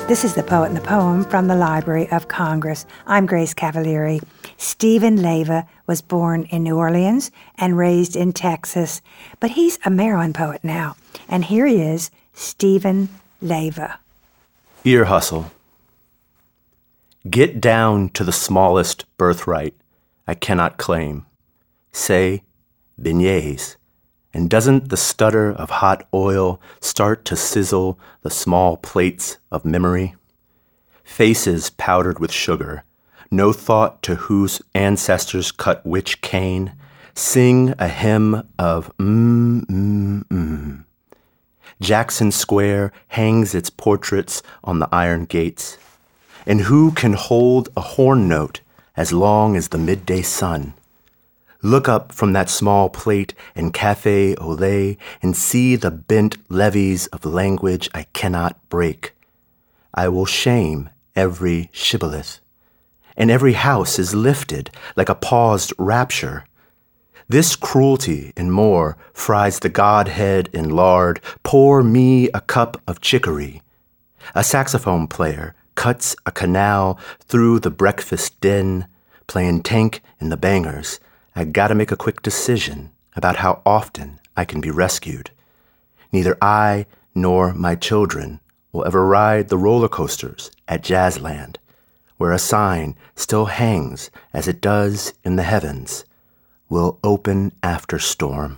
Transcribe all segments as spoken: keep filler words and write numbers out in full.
This is The Poet and the Poem from the Library of Congress. I'm Grace Cavalieri. Stephen Leyva was born in New Orleans and raised in Texas, but he's a Maryland poet now. And here he is, Stephen Leyva. Ear hustle. Get down to the smallest birthright I cannot claim. Say, beignets. And doesn't the stutter of hot oil start to sizzle the small plates of memory? Faces powdered with sugar, no thought to whose ancestors cut which cane, sing a hymn of mm, mm, mm. Jackson Square hangs its portraits on the iron gates. And who can hold a horn note as long as the midday sun? Look up from that small plate and cafe au lait and see the bent levees of language I cannot break. I will shame every shibboleth, and every house is lifted like a paused rapture. This cruelty and more fries the Godhead in lard. Pour me a cup of chicory. A saxophone player cuts a canal through the breakfast din, playing Tank and the Bangers. I gotta make a quick decision about how often I can be rescued. Neither I nor my children will ever ride the roller coasters at Jazzland, where a sign still hangs as it does in the heavens, will open after storm.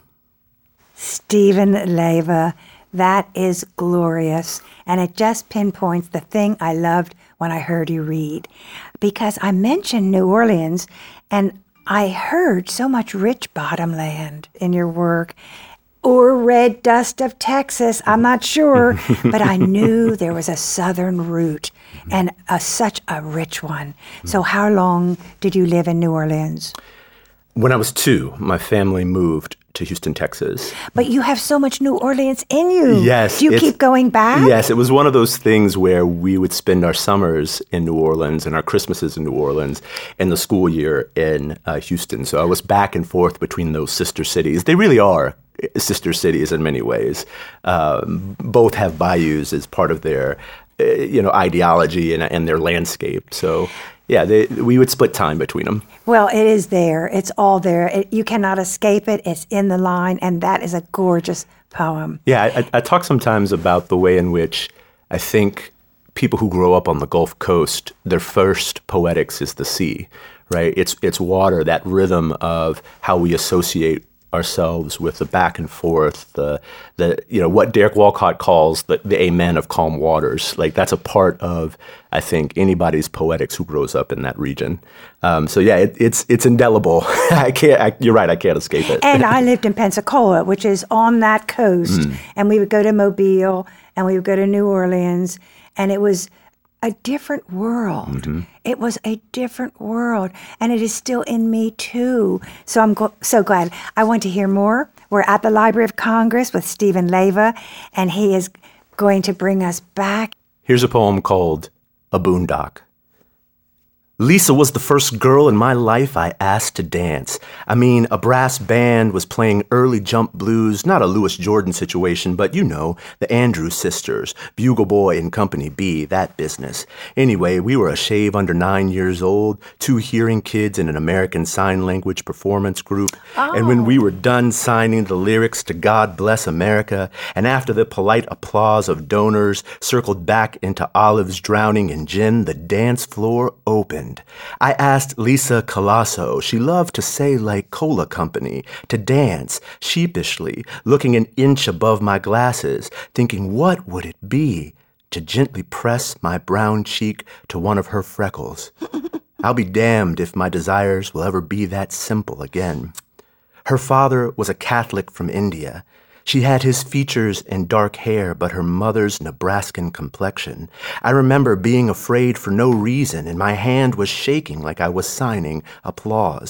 Stephen Leyva, that is glorious. And it just pinpoints the thing I loved when I heard you read. Because I mentioned New Orleans, and I heard so much rich bottomland in your work, or red dust of Texas, I'm not sure, but I knew there was a southern root and a, such a rich one. So how long did you live in New Orleans? When I was two, my family moved to Houston, Texas. But you have so much New Orleans in you. Yes. Do you keep going back? Yes, it was one of those things where we would spend our summers in New Orleans and our Christmases in New Orleans and the school year in uh, Houston. So I was back and forth between those sister cities. They really are sister cities in many ways. Um, both have bayous as part of their, uh, you know, ideology and, and their landscape. So yeah, they, we would split time between them. Well, it is there. It's all there. It, you cannot escape it. It's in the line, and that is a gorgeous poem. Yeah, I, I talk sometimes about the way in which I think people who grow up on the Gulf Coast, their first poetics is the sea, right? It's it's water, that rhythm of how we associate ourselves with the back and forth, the the you know what Derek Walcott calls the, the amen of calm waters. Like that's a part of, I think, anybody's poetics who grows up in that region. Um, so yeah, it, it's it's indelible. I can't. I, you're right. I can't escape it. And I lived in Pensacola, which is on that coast, mm. and we would go to Mobile and we would go to New Orleans, and it was a different world. Mm-hmm. It was a different world, and it is still in me too. So I'm go- so glad. I want to hear more. We're at the Library of Congress with Stephen Leyva, and he is going to bring us back. Here's a poem called A Boondock. Lisa was the first girl in my life I asked to dance. I mean, a brass band was playing early jump blues, not a Louis Jordan situation, but you know, the Andrews Sisters, Bugle Boy and Company B, that business. Anyway, we were a shave under nine years old, two hearing kids in an American Sign Language performance group. Oh. And when we were done signing the lyrics to God Bless America, and after the polite applause of donors circled back into Olive's drowning in gin, the dance floor opened. I asked Lisa Colasso, she loved to say like Cola Company, to dance, sheepishly, looking an inch above my glasses, thinking what would it be to gently press my brown cheek to one of her freckles. I'll be damned if my desires will ever be that simple again. Her father was a Catholic from India. She had his features and dark hair, but her mother's Nebraskan complexion. I remember being afraid for no reason, and my hand was shaking like I was signing applause.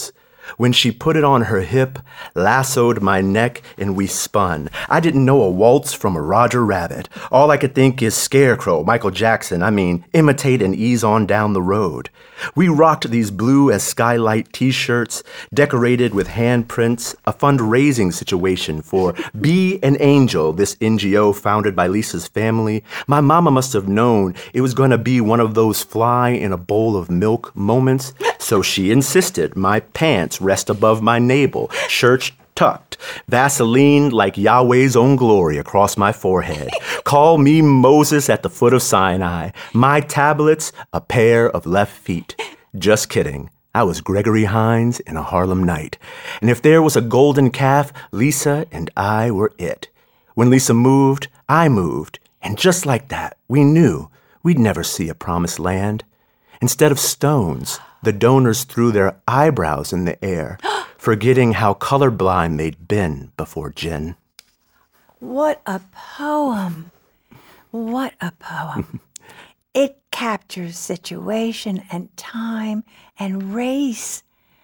When she put it on her hip, lassoed my neck, and we spun. I didn't know a waltz from a Roger Rabbit. All I could think is Scarecrow, Michael Jackson, I mean, imitate and ease on down the road. We rocked these blue as skylight t-shirts, decorated with handprints, a fundraising situation for Be an Angel, this N G O founded by Lisa's family. My mama must have known it was going to be one of those fly in a bowl of milk moments, so she insisted my pants rest above my navel, shirt tucked, Vaseline like Yahweh's own glory across my forehead. Call me Moses at the foot of Sinai. My tablets, a pair of left feet. Just kidding. I was Gregory Hines in a Harlem night. And if there was a golden calf, Lisa and I were it. When Lisa moved, I moved. And just like that, we knew we'd never see a promised land. Instead of stones, the donors threw their eyebrows in the air, forgetting how colorblind they'd been before gin. What a poem. What a poem. It captures situation and time and race.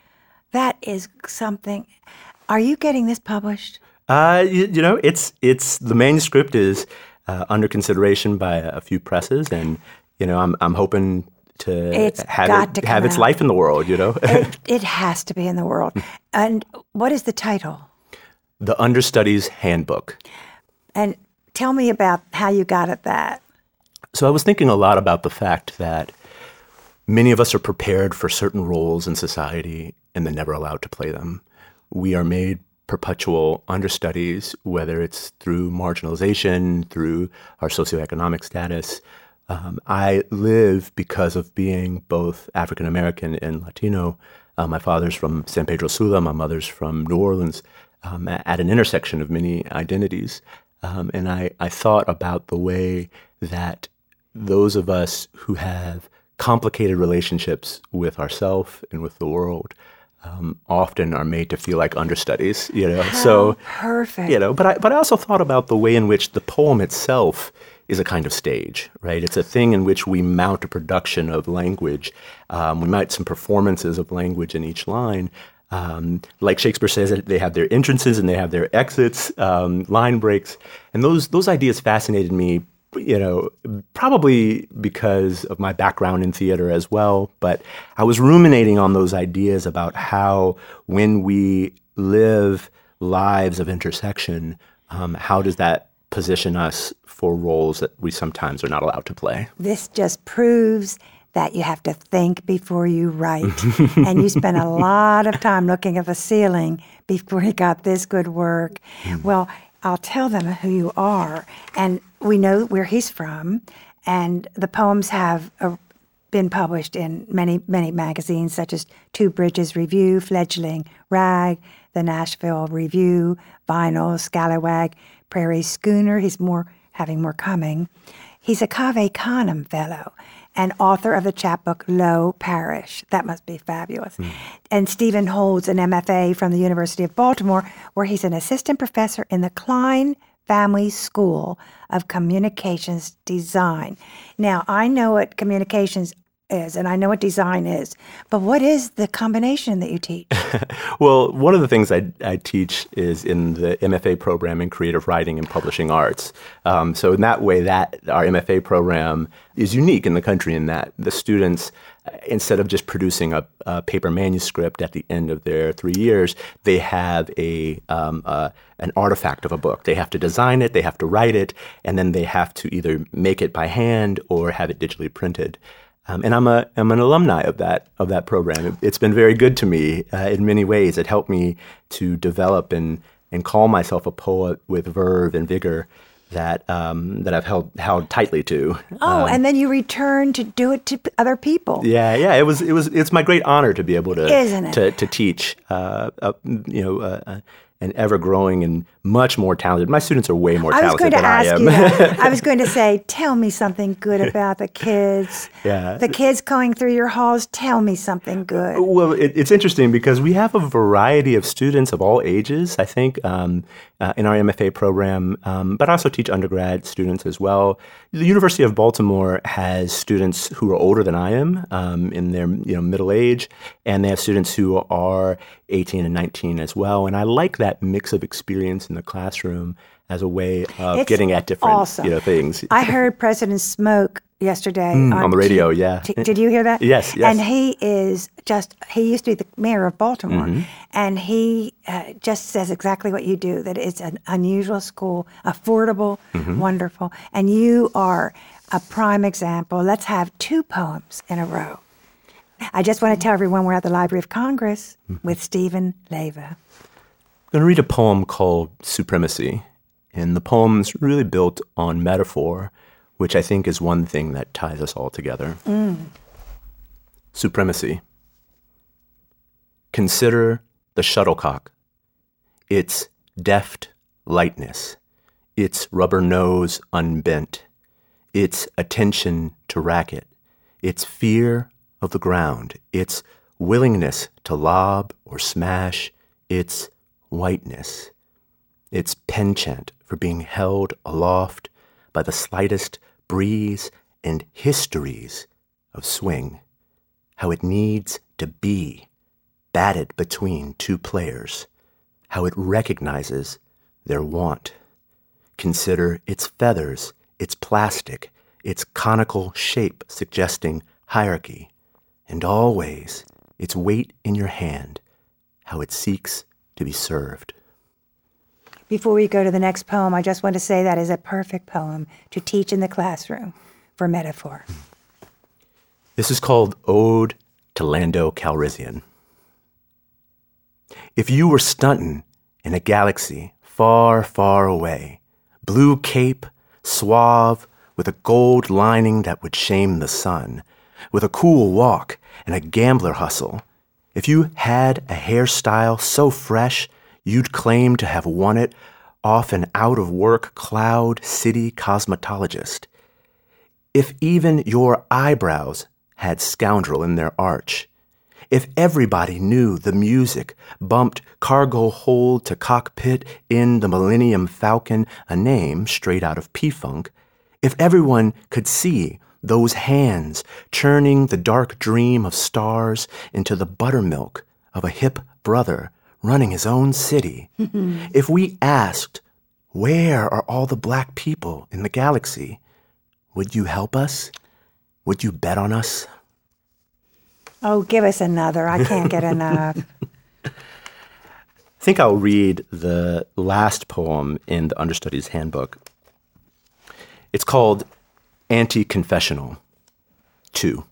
That is something. Are you getting this published? Uh, you, you know, it's it's the manuscript is uh, under consideration by a few presses, and you know, I'm I'm hoping to It's have got it to have come its out. life in the world. You know, It, it has to be in the world. And what is the title? The Understudies Handbook. And tell me about how you got at that. So I was thinking a lot about the fact that many of us are prepared for certain roles in society and then never allowed to play them. We are made perpetual understudies, whether it's through marginalization, through our socioeconomic status. Um, I live because of being both African American and Latino. Uh, my father's from San Pedro Sula, my mother's from New Orleans, um, at an intersection of many identities. Um, and I, I thought about the way that those of us who have complicated relationships with ourselves and with the world um, often are made to feel like understudies, you know. How so perfect. You know, but I but I also thought about the way in which the poem itself is a kind of stage, right? It's a thing in which we mount a production of language. Um, we mount some performances of language in each line. Um, like Shakespeare says, they have their entrances and they have their exits, um, line breaks, and those those ideas fascinated me. You know, probably because of my background in theater as well. But I was ruminating on those ideas about how when we live lives of intersection, um, how does that position us for roles that we sometimes are not allowed to play? This just proves that you have to think before you write. And you spent a lot of time looking at the ceiling before you got this good work. Mm. Well, I'll tell them who you are. And we know where he's from. And the poems have uh, been published in many, many magazines, such as Two Bridges Review, Fledgling Rag, the Nashville Review, Vinyl, Scalawag, Prairie Schooner. He's more having more coming. He's a Cave Canem Fellow and author of the chapbook Low Parish. That must be fabulous. Mm. And Stephen holds an M F A from the University of Baltimore, where he's an assistant professor in the Klein Family School of Communications Design. Now, I know what communications is, and I know what design is, but what is the combination that you teach? Well, one of the things I, I teach is in the M F A program in creative writing and publishing arts. Um, so in that way, that our M F A program is unique in the country in that the students, instead of just producing a, a paper manuscript at the end of their three years, they have a um, uh, an artifact of a book. They have to design it, they have to write it, and then they have to either make it by hand or have it digitally printed. Um, and I'm a I'm an alumni of that of that program. It's been very good to me uh, in many ways. It helped me to develop and and call myself a poet with verve and vigor that um, that I've held held tightly to. Oh, um, and then you return to do it to p- other people. Yeah, yeah. It was it was it's my great honor to be able to Isn't it? to to teach. Uh, uh, you know. Uh, and ever growing and much more talented. My students are way more I was talented going to than I ask am. you that. I was going to say, tell me something good about the kids. Yeah. The kids going through your halls, tell me something good. Well, it, it's interesting because we have a variety of students of all ages, I think, um, uh, in our M F A program, um, but I also teach undergrad students as well. The University of Baltimore has students who are older than I am, um, in their you know middle age, and they have students who are eighteen and nineteen as well. And I like that mix of experience in the classroom as a way of It's getting at different awesome. you know, things. I heard President Smoke yesterday Mm, on the radio, T- yeah. T- did you hear that? Yes, yes. And he is just, he used to be the mayor of Baltimore. Mm-hmm. And he uh, just says exactly what you do, that it's an unusual school, affordable, Mm-hmm. wonderful. And you are a prime example. Let's have two poems in a row. I just want to tell everyone we're at the Library of Congress Mm-hmm. with Stephen Leyva. I'm going to read a poem called Supremacy. And the poem's really built on metaphor, which I think is one thing that ties us all together. Mm. Supremacy. Consider the shuttlecock, its deft lightness, its rubber nose unbent, its attention to racket, its fear of the ground, its willingness to lob or smash, its whiteness, its penchant for being held aloft by the slightest breeze and histories of swing, how it needs to be batted between two players, how it recognizes their want. Consider its feathers, its plastic, its conical shape suggesting hierarchy, and always its weight in your hand, how it seeks to be served. Before we go to the next poem, I just want to say that is a perfect poem to teach in the classroom for metaphor. This is called Ode to Lando Calrissian. If you were stunting in a galaxy far, far away, blue cape, suave, with a gold lining that would shame the sun, with a cool walk and a gambler hustle, if you had a hairstyle so fresh you'd claim to have won it off an out-of-work Cloud City cosmetologist, if even your eyebrows had scoundrel in their arch, if everybody knew the music bumped cargo hold to cockpit in the Millennium Falcon, a name straight out of P-Funk, if everyone could see those hands churning the dark dream of stars into the buttermilk of a hip brother running his own city, if we asked, where are all the black people in the galaxy, would you help us? Would you bet on us? Oh, give us another. I can't get enough. I think I'll read the last poem in the Understudies Handbook. It's called Anti-Confessional two.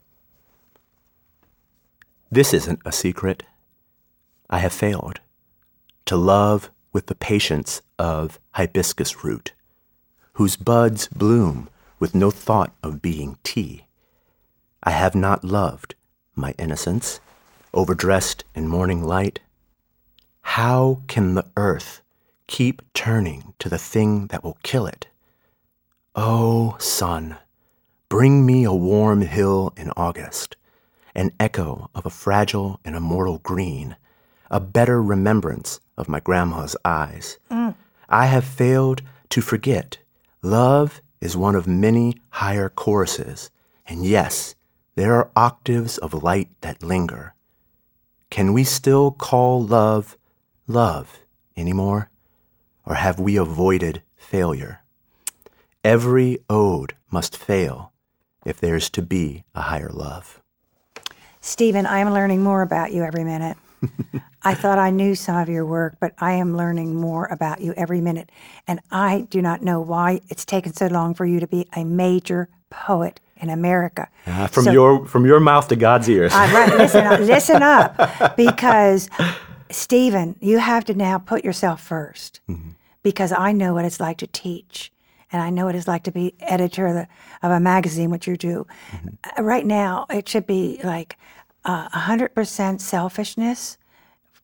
This isn't a secret. I have failed to love with the patience of hibiscus root, whose buds bloom with no thought of being tea. I have not loved my innocence, overdressed in morning light. How can the earth keep turning to the thing that will kill it? Oh, sun, bring me a warm hill in August, an echo of a fragile and immortal green, a better remembrance of my grandma's eyes. Mm. I have failed to forget. Love is one of many higher choruses, and yes, there are octaves of light that linger. Can we still call love love anymore? Or have we avoided failure? Every ode must fail if there's to be a higher love. Stephen, I am learning more about you every minute. I thought I knew some of your work, but I am learning more about you every minute. And I do not know why it's taken so long for you to be a major poet in America. Uh, from so, your from your mouth to God's ears. uh, right, listen up, listen up, because Stephen, you have to now put yourself first, mm-hmm. because I know what it's like to teach, and I know what it's like to be editor of, the, of a magazine, which you do. Mm-hmm. Uh, right now, it should be like uh, one hundred percent selfishness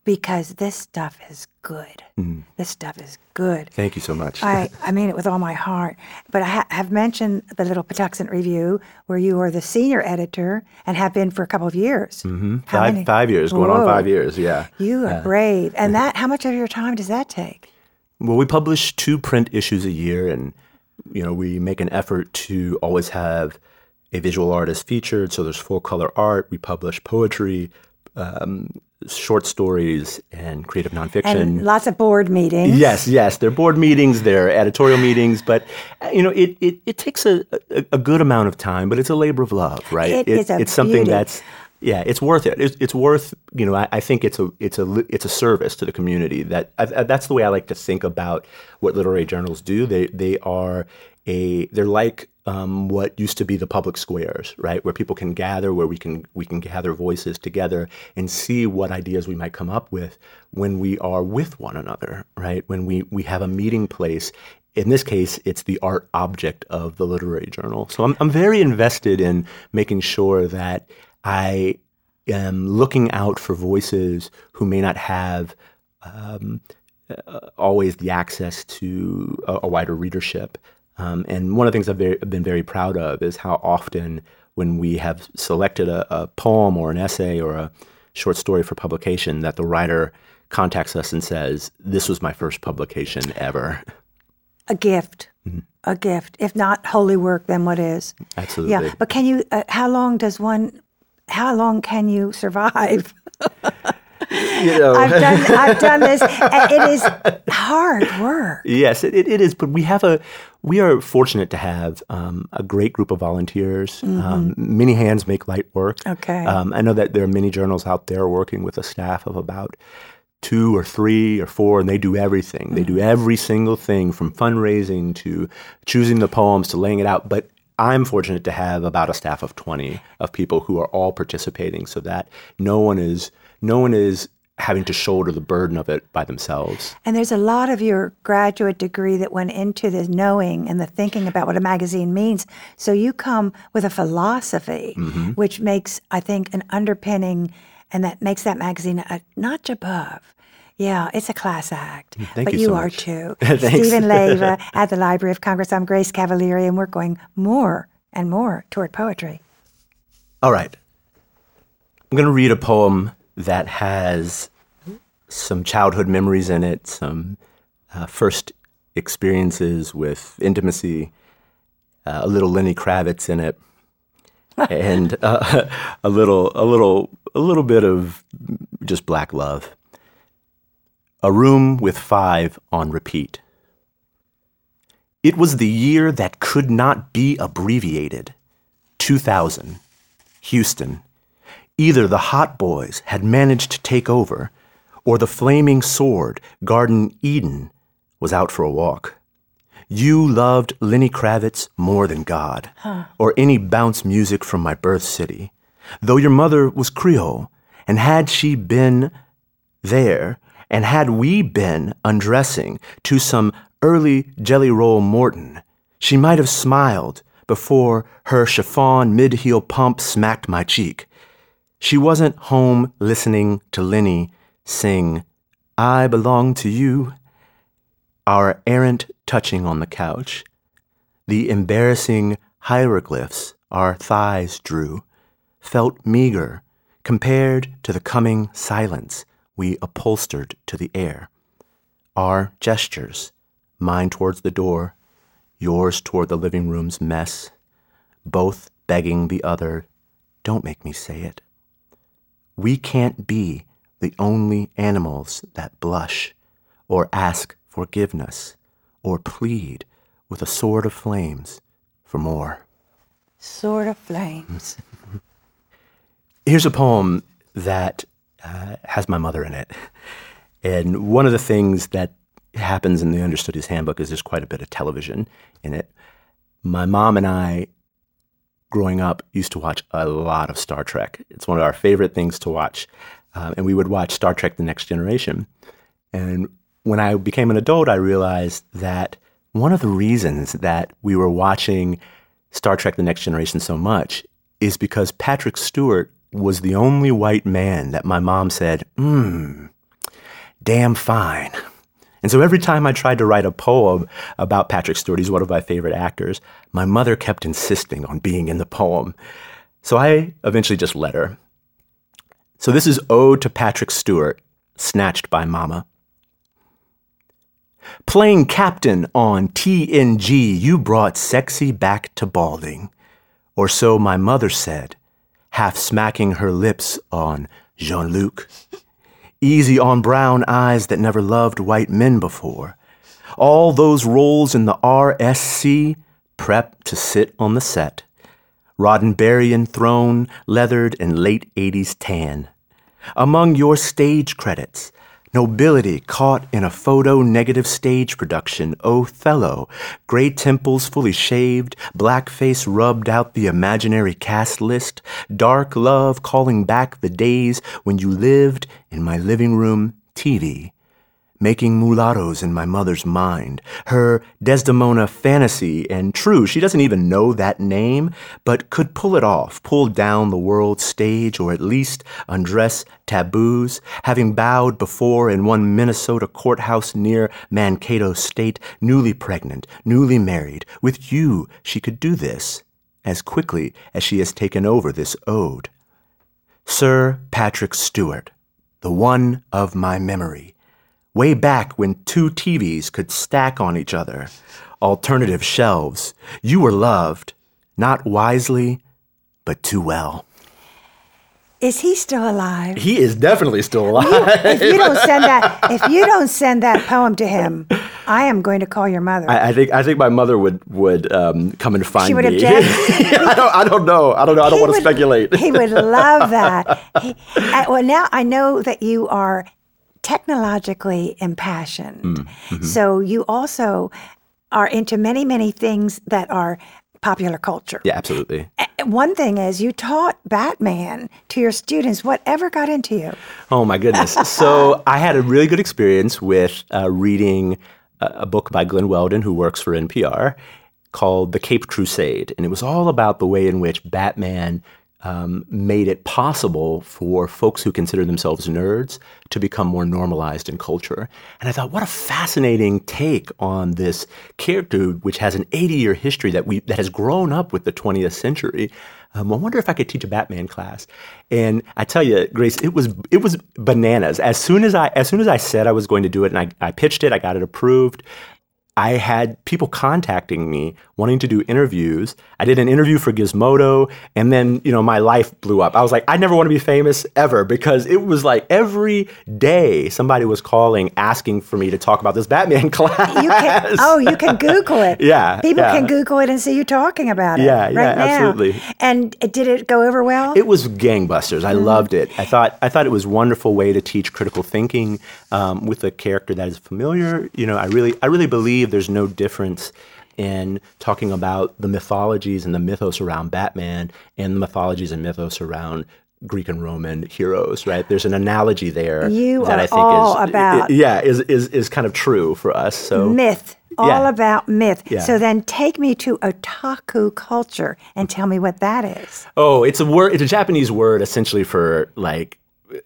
because this stuff is good. Mm. This stuff is good. Thank you so much. I, I mean it with all my heart. But I ha- have mentioned the Little Patuxent Review, where you are the senior editor and have been for a couple of years. Mm-hmm. Five, five years, going Whoa. on five years, yeah. You are uh, brave. And that, how much of your time does that take? Well, we publish two print issues a year, and you know we make an effort to always have a visual artist featured, so there's full color art. We publish poetry, um, short stories, and creative nonfiction. And lots of board meetings. Yes, yes. They're board meetings, they're editorial meetings, but you know, it it, it takes a, a, a good amount of time, but it's a labor of love, right? It, it is a It's something beauty. that's, yeah, it's worth it. It's, it's worth, you know, I, I think it's a it's a it's a service to the community. That I, I, that's the way I like to think about what literary journals do. They they are a they're like um, what used to be the public squares, right, where people can gather, where we can we can gather voices together and see what ideas we might come up with when we are with one another, right? When we we have a meeting place. In this case, it's the art object of the literary journal. So I'm I'm very invested in making sure that I am looking out for voices who may not have um, uh, always the access to a, a wider readership. Um, and one of the things I've, very, I've been very proud of is how often when we have selected a, a poem or an essay or a short story for publication, that the writer contacts us and says, "This was my first publication ever." A gift. Mm-hmm. A gift. If not holy work, then what is? Absolutely. Yeah. But can you, uh, how long does one, how long can you survive? You know. I've done I've done this. It is hard work. Yes, it, it is. But we have a we are fortunate to have um, a great group of volunteers. Mm-hmm. Um, many hands make light work. Okay. Um, I know that there are many journals out there working with a staff of about two or three or four, and they do everything. Mm-hmm. They do every single thing from fundraising to choosing the poems to laying it out. But I'm fortunate to have about a staff of twenty of people who are all participating, so that no one is no one is having to shoulder the burden of it by themselves. And there's a lot of your graduate degree that went into the knowing and the thinking about what a magazine means. So you come with a philosophy, mm-hmm. which makes, I think, an underpinning, and that makes that magazine a notch above. Yeah, it's a class act. Thank but you you so are much. too. Thanks. Stephen Leyva at the Library of Congress. I'm Grace Cavalieri, and we're going more and more toward poetry. All right. I'm going to read a poem that has some childhood memories in it, some uh, first experiences with intimacy, uh, a little Lenny Kravitz in it, and uh, a little, a little, a little bit of just black love. A room with five on repeat. It was the year that could not be abbreviated. two thousand. Houston. Either the Hot Boys had managed to take over, or the flaming sword, Garden Eden, was out for a walk. You loved Lenny Kravitz more than God, huh. or any bounce music from my birth city, though your mother was Creole, and had she been there, and had we been undressing to some early Jelly Roll Morton, she might have smiled before her chiffon mid-heel pump smacked my cheek. She wasn't home listening to Lenny sing, "I belong to you," our errant touching on the couch, the embarrassing hieroglyphs our thighs drew, felt meager compared to the coming silence we upholstered to the air. Our gestures, mine towards the door, yours toward the living room's mess, both begging the other, "Don't make me say it." We can't be the only animals that blush or ask forgiveness or plead with a sword of flames for more. Sword of flames. Here's a poem that uh, has my mother in it. And one of the things that happens in the Understudies Handbook is there's quite a bit of television in it. My mom and I, growing up, used to watch a lot of Star Trek. It's one of our favorite things to watch. Um, and we would watch Star Trek The Next Generation. And when I became an adult, I realized that one of the reasons that we were watching Star Trek The Next Generation so much is because Patrick Stewart was the only white man that my mom said, hmm, damn fine. And so every time I tried to write a poem about Patrick Stewart, he's one of my favorite actors, my mother kept insisting on being in the poem. So I eventually just let her. So this is Ode to Patrick Stewart, snatched by Mama. Playing captain on T N G, you brought sexy back to balding. Or so my mother said, half smacking her lips on Jean-Luc. Easy on brown eyes that never loved white men before. All those roles in the R S C, prep to sit on the set. Roddenberryan throne, leathered in late eighties tan. Among your stage credits, nobility caught in a photo-negative stage production, Othello, gray temples fully shaved, blackface rubbed out the imaginary cast list, dark love calling back the days when you lived in my living room T V, making mulattoes in my mother's mind, her Desdemona fantasy, and true, she doesn't even know that name, but could pull it off, pull down the world stage, or at least undress taboos, having bowed before in one Minnesota courthouse near Mankato State, newly pregnant, newly married. With you, she could do this as quickly as she has taken over this ode. Sir Patrick Stewart, the one of my memory. Way back when two T Vs could stack on each other, alternative shelves, you were loved, not wisely, but too well. Is he still alive? He is definitely still alive. You, if you don't send that, if you don't send that poem to him, I am going to call your mother. I, I think I think my mother would would um, come and find she would me. Object. I don't I don't know. I don't know. I don't He want would, to speculate. He would love that. He, uh, well, now I know that you are technologically impassioned. Mm-hmm. So you also are into many, many things that are popular culture. Yeah, absolutely. One thing is you taught Batman to your students. Whatever got into you? Oh, my goodness. So I had a really good experience with uh, reading a, a book by Glenn Weldon, who works for N P R, called The Caped Crusade. And it was all about the way in which Batman Um, made it possible for folks who consider themselves nerds to become more normalized in culture. And I thought, what a fascinating take on this character, which has an eighty-year history that we that has grown up with the twentieth century. Um, I wonder if I could teach a Batman class. And I tell you, Grace, it was it was bananas. As soon as I as soon as I said I was going to do it, and I, I pitched it, I got it approved. I had people contacting me wanting to do interviews. I did an interview for Gizmodo, and then, you know, my life blew up. I was like, I never want to be famous ever, because it was like every day somebody was calling asking for me to talk about this Batman class. You can, oh, you can Google it. Yeah. People yeah. can Google it and see you talking about it. Yeah, right yeah, now. absolutely. And did it go over well? It was gangbusters. I mm. loved it. I thought I thought it was a wonderful way to teach critical thinking um, with a character that is familiar. You know, I really I really believe there's no difference in talking about the mythologies and the mythos around Batman and the mythologies and mythos around Greek and Roman heroes, right? There's an analogy there you that are I think all is about it, yeah is is is kind of true for us. So myth, all yeah. about myth. Yeah. So then take me to otaku culture and tell me what that is. Oh, it's a word. It's a Japanese word essentially for like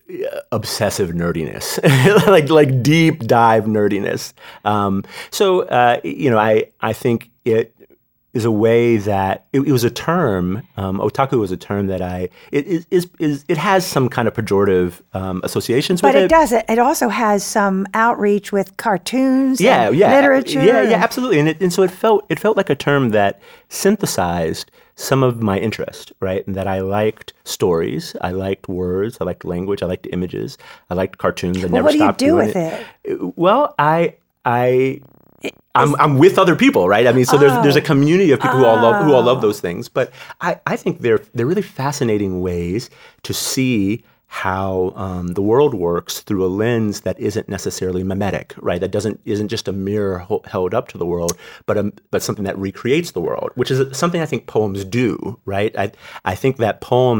obsessive nerdiness, like like deep dive nerdiness. Um, so uh, you know, I I think it is a way that it, it was a term. Um, otaku was a term that I it is is, is it has some kind of pejorative um, associations but with it. But it does it. It also has some outreach with cartoons, yeah, and yeah, literature. yeah, yeah, absolutely. And it, and so it felt it felt like a term that synthesized some of my interest, right? And that I liked stories, I liked words, I liked language, I liked images, I liked cartoons. I well, never what do you stopped do doing with it? it? Well, I, I, I'm, I'm with other people, right? I mean, so oh. there's there's a community of people oh. who all love who all love those things. But I, I think they're they're really fascinating ways to see how um, the world works through a lens that isn't necessarily mimetic, right? That doesn't isn't just a mirror ho- held up to the world, but a, but something that recreates the world, which is something I think poems do, right? I I think that poems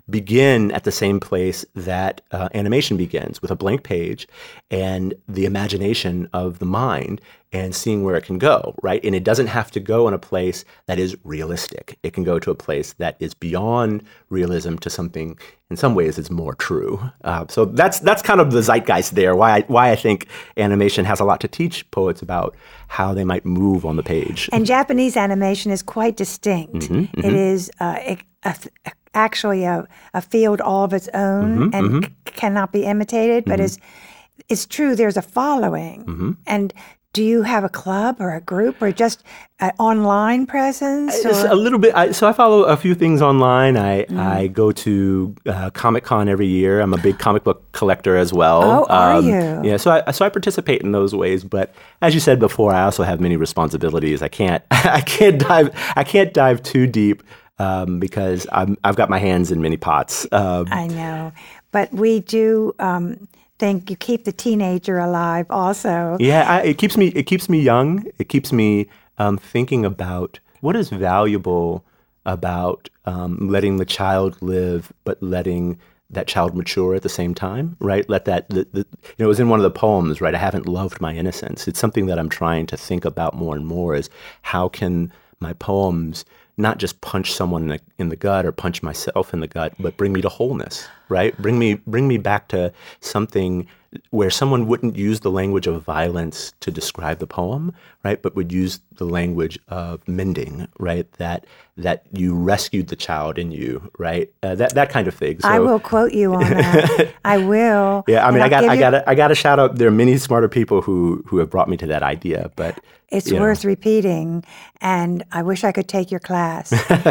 begin at the same place that uh, animation begins, with a blank page and the imagination of the mind and seeing where it can go, right? And it doesn't have to go in a place that is realistic. It can go to a place that is beyond realism to something, in some ways, is more true. Uh, so that's that's kind of the zeitgeist there, why I, why I think animation has a lot to teach poets about how they might move on the page. And Japanese animation is quite distinct. Mm-hmm, mm-hmm. It is uh, a, a, actually a, a field all of its own mm-hmm, and mm-hmm. C- cannot be imitated, but mm-hmm. is it's true, there's a following. Mm-hmm. And do you have a club or a group or just an online presence? Or? It's a little bit. I, so I follow a few things online. I, mm. I go to uh, Comic-Con every year. I'm a big comic book collector as well. Oh, are um, you? Yeah, so I so I participate in those ways. But as you said before, I also have many responsibilities. I can't I can't dive I can't dive too deep um, because I'm I've got my hands in many pots. Um, I know, but we do. Um, think you keep the teenager alive also. Yeah, I, it keeps me it keeps me young. It keeps me um, thinking about what is valuable about um, letting the child live, but letting that child mature at the same time, right? Let that, the, the, you know, it was in one of the poems, right? I haven't loved my innocence. It's something that I'm trying to think about more and more is how can my poems not just punch someone in the, in the gut or punch myself in the gut, but bring me to wholeness, right? Bring me bring me back to something where someone wouldn't use the language of violence to describe the poem, right? But would use the language of mending, right? That that you rescued the child in you, right? Uh, that that kind of thing. So, I will quote you on that. I will. Yeah, I mean, I got, I you... got, I got to shout out. There are many smarter people who who have brought me to that idea, but it's you worth know. repeating. And I wish I could take your class.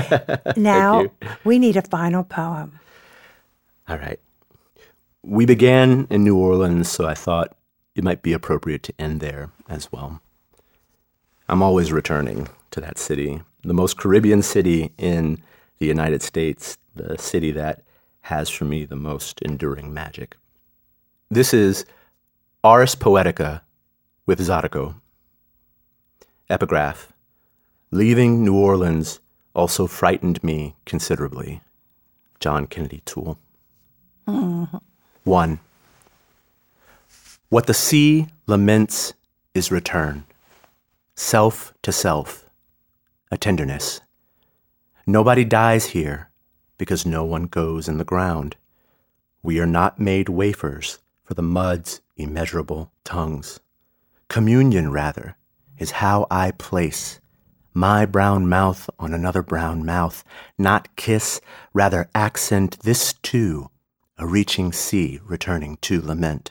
Now you. we need a final poem. All right. We began in New Orleans, so I thought it might be appropriate to end there as well. I'm always returning to that city, the most Caribbean city in the United States, the city that has for me the most enduring magic. This is Ars Poetica with Zydeco. Epigraph. Leaving New Orleans also frightened me considerably. John Kennedy Toole. Mm-hmm. One. What the sea laments is return, self to self, a tenderness. Nobody dies here because no one goes in the ground. We are not made wafers for the mud's immeasurable tongues. Communion, rather, is how I place my brown mouth on another brown mouth, not kiss, rather accent this too, a reaching sea returning to lament.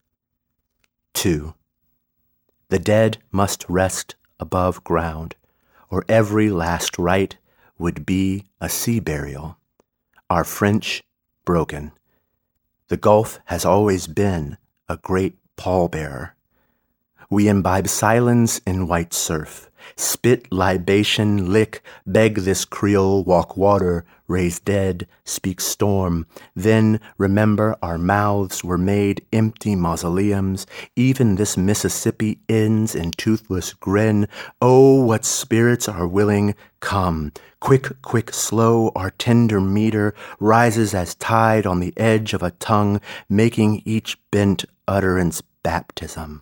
Two. The dead must rest above ground, or every last rite would be a sea burial. Our French broken. The Gulf has always been a great pallbearer. We imbibe silence in white surf, spit libation, lick, beg this Creole, walk water, raise dead, speak storm. Then remember our mouths were made empty mausoleums. Even this Mississippi ends in toothless grin. Oh, what spirits are willing, come. Quick, quick, slow, our tender meter rises as tide on the edge of a tongue, making each bent utterance baptism.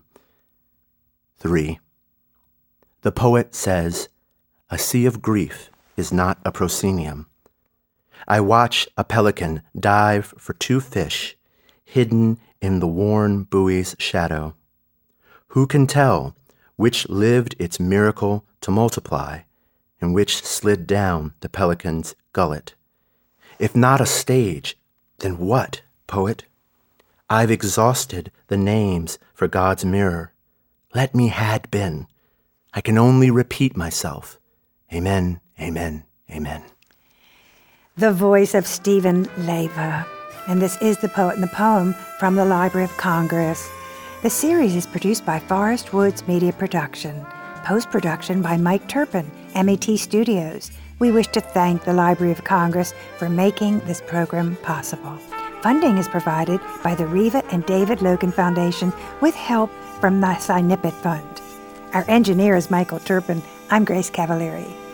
Three. The poet says, a sea of grief is not a proscenium. I watch a pelican dive for two fish, hidden in the worn buoy's shadow. Who can tell which lived its miracle to multiply, and which slid down the pelican's gullet? If not a stage, then what, poet? I've exhausted the names for God's mirror. Let me had been. I can only repeat myself. Amen, amen, amen. The voice of Stephen Leva. And this is The Poet and the Poem from the Library of Congress. The series is produced by Forest Woods Media Production. Post-production by Mike Turpin, M E T Studios. We wish to thank the Library of Congress for making this program possible. Funding is provided by the Reva and David Logan Foundation with help from the Cy Nippett Fund. Our engineer is Michael Turpin. I'm Grace Cavalieri.